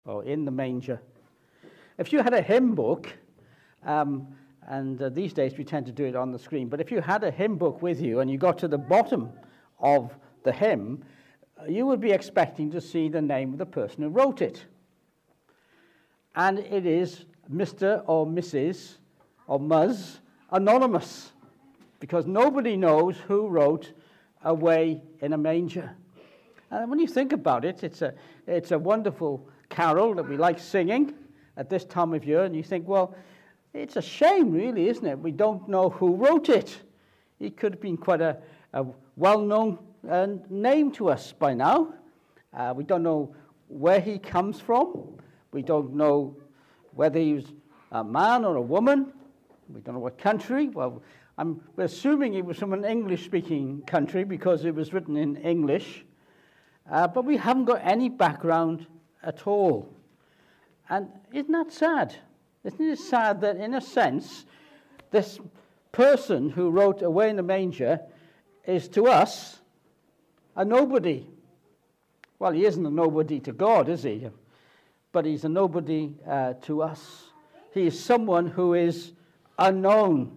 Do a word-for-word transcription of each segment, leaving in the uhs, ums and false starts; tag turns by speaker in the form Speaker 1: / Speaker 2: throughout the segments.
Speaker 1: or in the manger. If you had a hymn book, um, and uh, these days we tend to do it on the screen, but if you had a hymn book with you and you got to the bottom of the hymn, you would be expecting to see the name of the person who wrote it. And it is Mister or Missus or Ms Anonymous, because nobody knows who wrote Away in a Manger. And when you think about it, it's a, it's a wonderful carol that we like singing at this time of year, and you think, well, it's a shame, really, isn't it? We don't know who wrote it. It could have been quite a, a well-known uh, name to us by now. Uh, we don't know where he comes from. We don't know whether he was a man or a woman. We don't know what country. Well, I'm, we're assuming it was from an English-speaking country because it was written in English. Uh, but we haven't got any background at all. And isn't that sad? Isn't it sad that, in a sense, this person who wrote Away in the Manger is, to us, a nobody? Well, he isn't a nobody to God, is he? But he's a nobody uh, to us. He is someone who is unknown.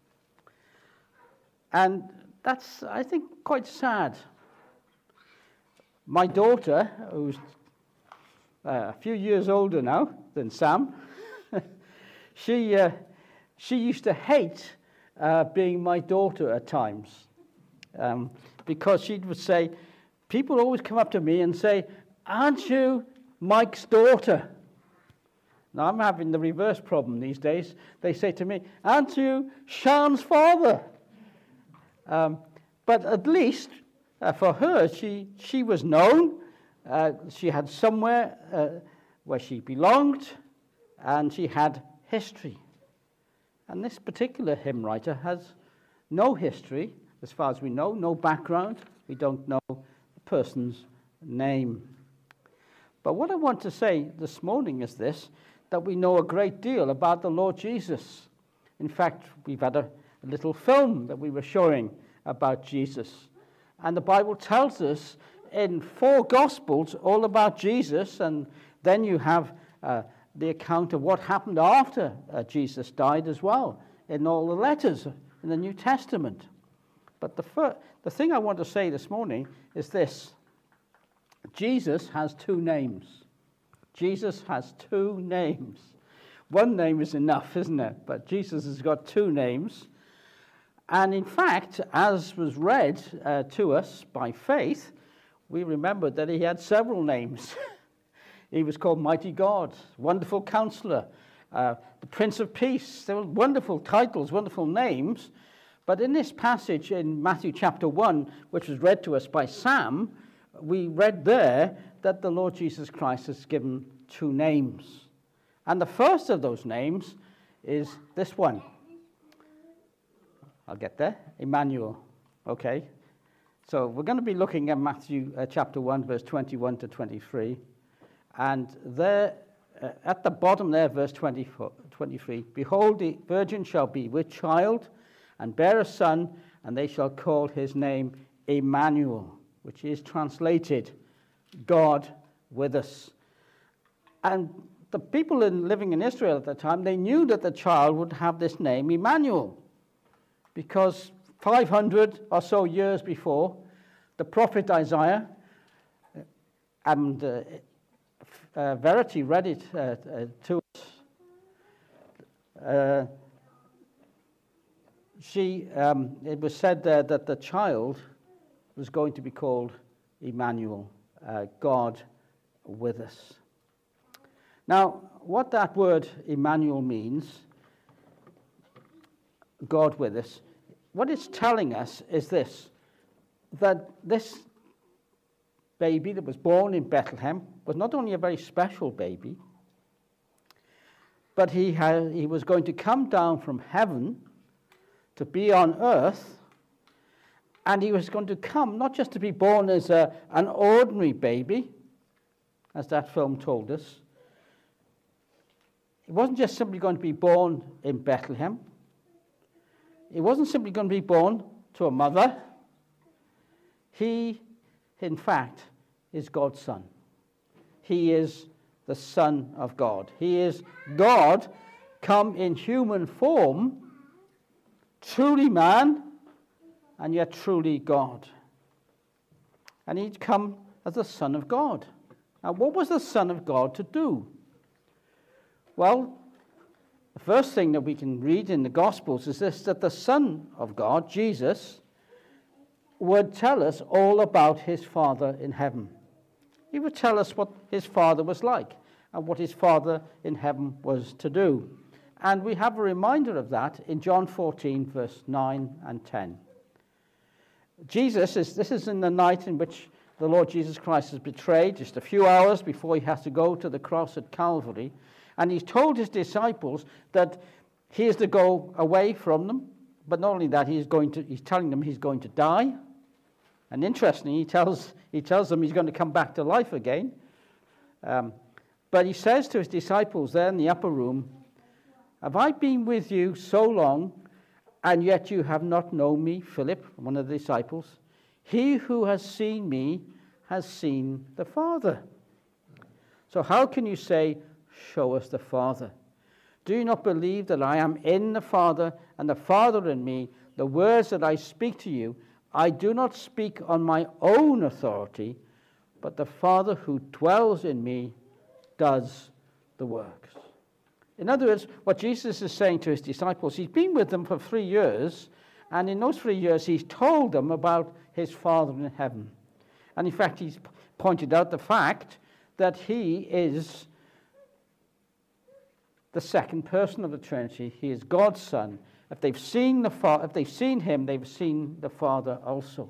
Speaker 1: And that's, I think, quite sad. My daughter, who's uh, a few years older now than Sam, she uh, she used to hate uh, being my daughter at times, um, because she would say, people always come up to me and say, "Aren't you Mike's daughter?" Now I'm having the reverse problem these days. They say to me, "Aren't you Sean's father?" Um, but at least uh, for her, she she was known. Uh, she had somewhere uh, where she belonged, and she had history. And this particular hymn writer has no history, as far as we know, no background. We don't know the person's name. But what I want to say this morning is this, that we know a great deal about the Lord Jesus. In fact, we've had a, a little film that we were showing about Jesus. And the Bible tells us in four Gospels all about Jesus, and then you have uh, the account of what happened after uh, Jesus died as well, in all the letters in the New Testament. But the, fir- the thing I want to say this morning is this. Jesus has two names. Jesus has two names. One name is enough, isn't it? But Jesus has got two names. And in fact, as was read uh, to us by faith, we remembered that he had several names. He was called Mighty God, Wonderful Counselor, uh, the Prince of Peace. They were wonderful titles, wonderful names. But in this passage in Matthew chapter one, which was read to us by Sam, we read there that the Lord Jesus Christ has given two names. And the first of those names is this one. I'll get there. Emmanuel. Okay. So we're going to be looking at Matthew uh, chapter one, verse twenty-one to twenty-three. And there, uh, at the bottom there, verse twenty-four, twenty-three, "Behold, the virgin shall be with child, and bear a son, and they shall call his name Emmanuel," which is translated, God with us. And the people in, living in Israel at the time, they knew that the child would have this name, Emmanuel, because five hundred or so years before, the prophet Isaiah, and uh, uh, Verity read it uh, uh, to us, uh, she, um, it was said there that the child was going to be called Emmanuel, uh, God with us. Now, what that word Emmanuel means, God with us, what it's telling us is this, that this baby that was born in Bethlehem was not only a very special baby, but he had, he was going to come down from heaven to be on earth, and he was going to come not just to be born as a, an ordinary baby, as that film told us. He wasn't just simply going to be born in Bethlehem. He wasn't simply going to be born to a mother. He, in fact, is God's son. He is the Son of God. He is God come in human form, truly man, and yet truly God. And he'd come as the Son of God. Now, what was the Son of God to do? Well, the first thing that we can read in the Gospels is this, that the Son of God, Jesus, would tell us all about his Father in heaven. He would tell us what his Father was like and what his Father in heaven was to do. And we have a reminder of that in John fourteen, verse nine and ten. Jesus, is this is in the night in which the Lord Jesus Christ is betrayed, just a few hours before he has to go to the cross at Calvary. And he's told his disciples that he is to go away from them. But not only that, he's going to, he's telling them he's going to die. And interestingly, he tells, he tells them he's going to come back to life again. Um, but he says to his disciples there in the upper room, "Have I been with you so long, and yet you have not known me?" Philip, one of the disciples. "He who has seen me has seen the Father. So how can you say, 'Show us the Father'? Do you not believe that I am in the Father, and the Father in me? The words that I speak to you, I do not speak on my own authority, but the Father who dwells in me does the works." In other words, what Jesus is saying to his disciples, he's been with them for three years, and in those three years he's told them about his Father in heaven. And in fact, he's pointed out the fact that he is the second person of the Trinity. He is God's Son. If they've seen the Fa- if they've seen him, they've seen the Father also.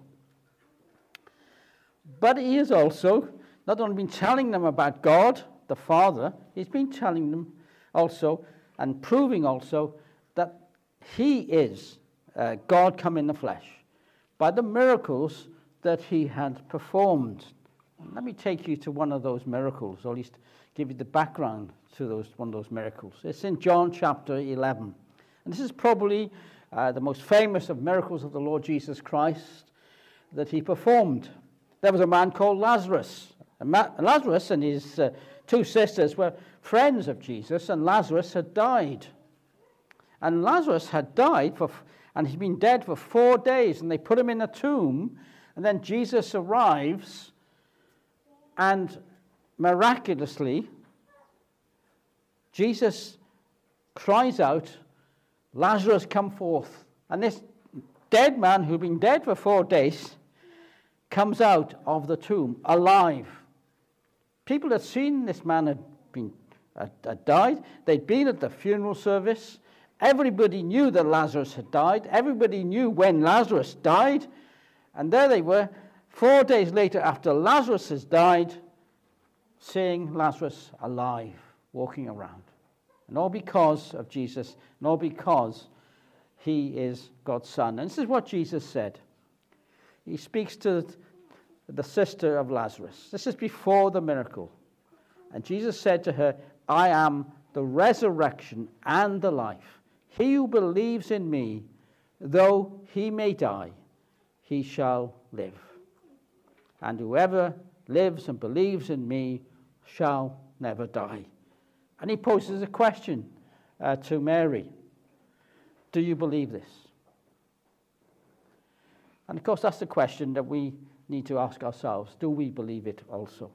Speaker 1: But he has also not only been telling them about God, the Father, he's been telling them also and proving also that he is uh, God come in the flesh by the miracles that he had performed. And let me take you to one of those miracles, or at least give you the background to those one of those miracles. It's in John chapter eleven. And this is probably uh, the most famous of miracles of the Lord Jesus Christ that he performed. There was a man called Lazarus. And Ma- Lazarus and his uh, two sisters were friends of Jesus, and Lazarus had died. And Lazarus had died, for, and he'd been dead for four days, and they put him in a tomb, and then Jesus arrives, and miraculously, Jesus cries out, "Lazarus, come forth." And this dead man who'd been dead for four days comes out of the tomb alive. People had seen this man had been had, had died. They'd been at the funeral service. Everybody knew that Lazarus had died. Everybody knew when Lazarus died. And there they were, four days later after Lazarus has died, seeing Lazarus alive, walking around. And all because of Jesus, and all because he is God's Son. And this is what Jesus said. He speaks to the sister of Lazarus. This is before the miracle. And Jesus said to her, "I am the resurrection and the life. He who believes in me, though he may die, he shall live. And whoever lives and believes in me shall never die." And he poses a question uh, to Mary. Do you believe this? And of course, that's the question that we need to ask ourselves. Do we believe it also?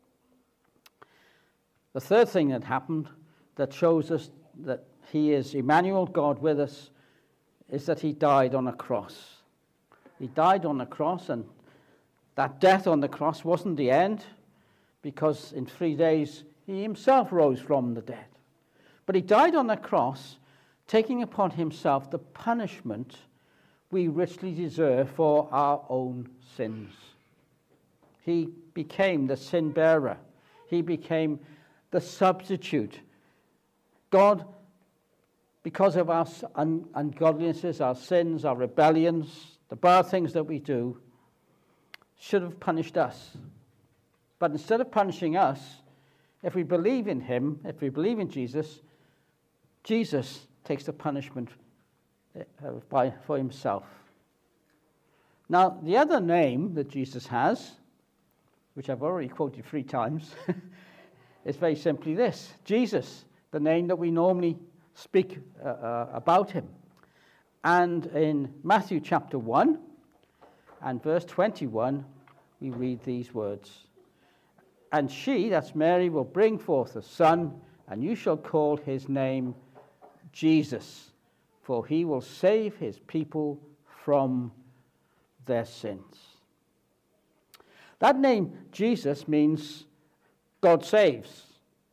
Speaker 1: The third thing that happened that shows us that he is Emmanuel, God with us, is that he died on a cross. He died on a cross, and that death on the cross wasn't the end, because in three days he himself rose from the dead. But he died on the cross, taking upon himself the punishment we richly deserve for our own sins. He became the sin bearer. He became the substitute. God, because of our un- ungodlinesses, our sins, our rebellions, the bad things that we do, should have punished us. But instead of punishing us, if we believe in him, if we believe in Jesus, Jesus takes the punishment by, for himself. Now, the other name that Jesus has, which I've already quoted three times, is very simply this: Jesus, the name that we normally speak uh, uh, about him. And in Matthew chapter one and verse twenty-one, we read these words. And she, that's Mary, will bring forth a son, and you shall call his name Jesus, for he will save his people from their sins. That name, Jesus, means God saves.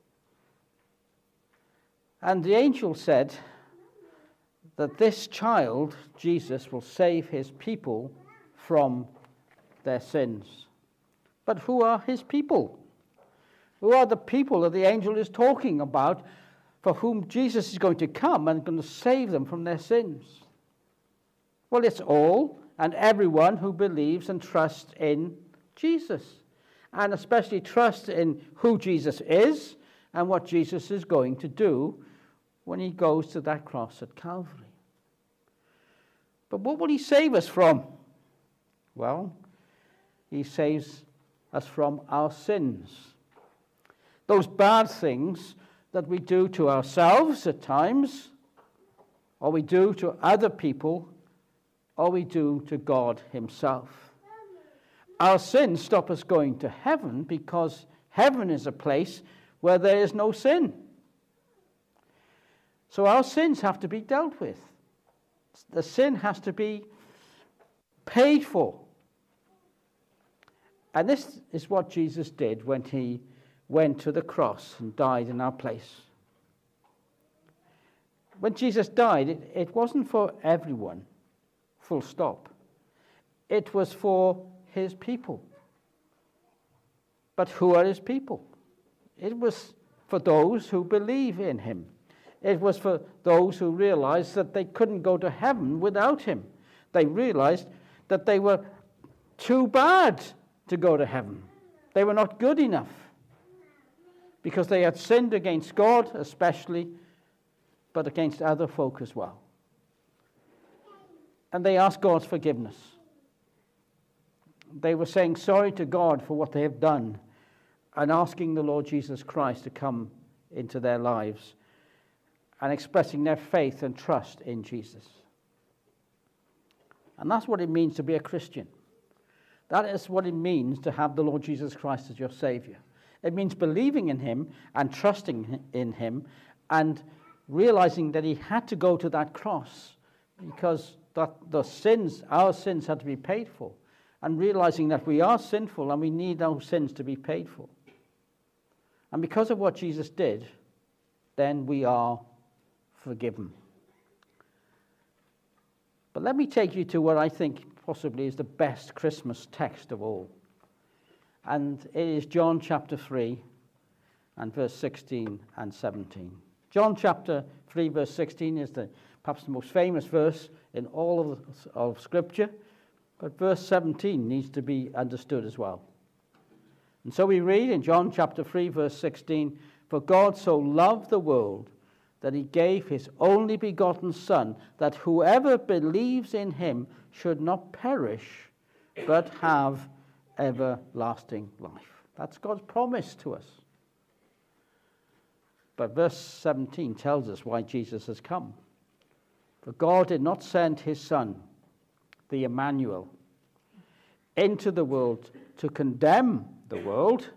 Speaker 1: And the angel said that this child, Jesus, will save his people from their sins. But who are his people? Who are the people that the angel is talking about, for whom Jesus is going to come and going to save them from their sins? Well, it's all and everyone who believes and trusts in Jesus, and especially trusts in who Jesus is and what Jesus is going to do when he goes to that cross at Calvary. But what will he save us from? Well, he saves us from our sins. Those bad things that we do to ourselves at times, or we do to other people, or we do to God himself. Our sins stop us going to heaven, because heaven is a place where there is no sin. So our sins have to be dealt with. The sin has to be paid for. And this is what Jesus did when he went to the cross and died in our place. When Jesus died, it, it wasn't for everyone, full stop. It was for his people. But who are his people? It was for those who believe in him. It was for those who realized that they couldn't go to heaven without him. They realized that they were too bad to go to heaven. They were not good enough, because they had sinned against God especially, but against other folk as well. And they asked God's forgiveness. They were saying sorry to God for what they have done and asking the Lord Jesus Christ to come into their lives and expressing their faith and trust in Jesus. And that's what it means to be a Christian. That is what it means to have the Lord Jesus Christ as your Savior. It means believing in him and trusting in him and realizing that he had to go to that cross because that the sins, our sins had to be paid for, and realizing that we are sinful and we need those sins to be paid for. And because of what Jesus did, then we are forgiven. But let me take you to what I think possibly is the best Christmas text of all. And it is John chapter three and verse sixteen and seventeen. John chapter three verse sixteen is the perhaps the most famous verse in all of, of Scripture, but verse seventeen needs to be understood as well. And so we read in John chapter three verse sixteen, "For God so loved the world that he gave his only begotten Son, that whoever believes in him should not perish, but have everlasting life." That's God's promise to us. But verse seventeen tells us why Jesus has come. For God did not send his Son, the Emmanuel, into the world to condemn the world,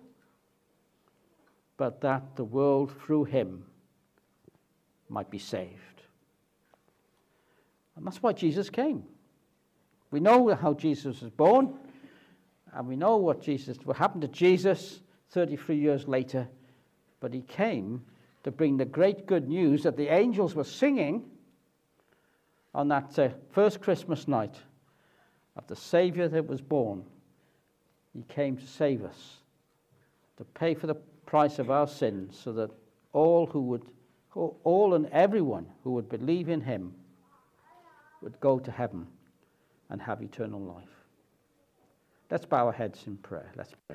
Speaker 1: but that the world through him might be saved. And that's why Jesus came. We know how Jesus was born, and we know what Jesus, what happened to Jesus thirty-three years later, but he came to bring the great good news that the angels were singing on that uh, first Christmas night of the Savior that was born. He came to save us, to pay for the price of our sins, so that all who would, all and everyone who would believe in him would go to heaven and have eternal life. Let's bow our heads in prayer. Let's pray.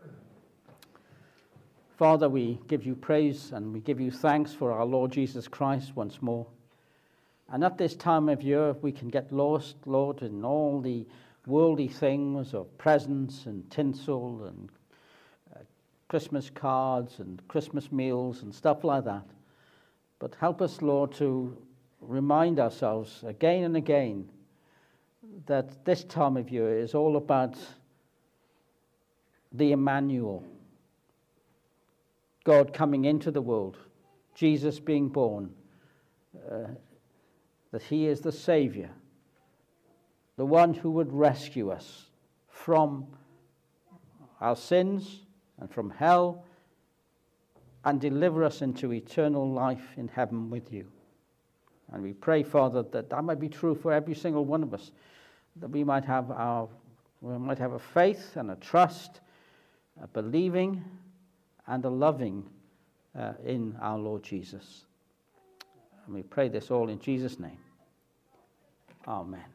Speaker 1: Father, we give you praise and we give you thanks for our Lord Jesus Christ once more. And at this time of year, we can get lost, Lord, in all the worldly things of presents and tinsel and uh, Christmas cards and Christmas meals and stuff like that. But help us, Lord, to remind ourselves again and again that this time of year is all about the Emmanuel, God coming into the world, Jesus being born, uh, that he is the Savior, the one who would rescue us from our sins and from hell and deliver us into eternal life in heaven with you. And we pray, Father, that that might be true for every single one of us, that we might have our, we might have a faith and a trust, a believing and a loving uh, in our Lord Jesus. And we pray this all in Jesus' name. Amen.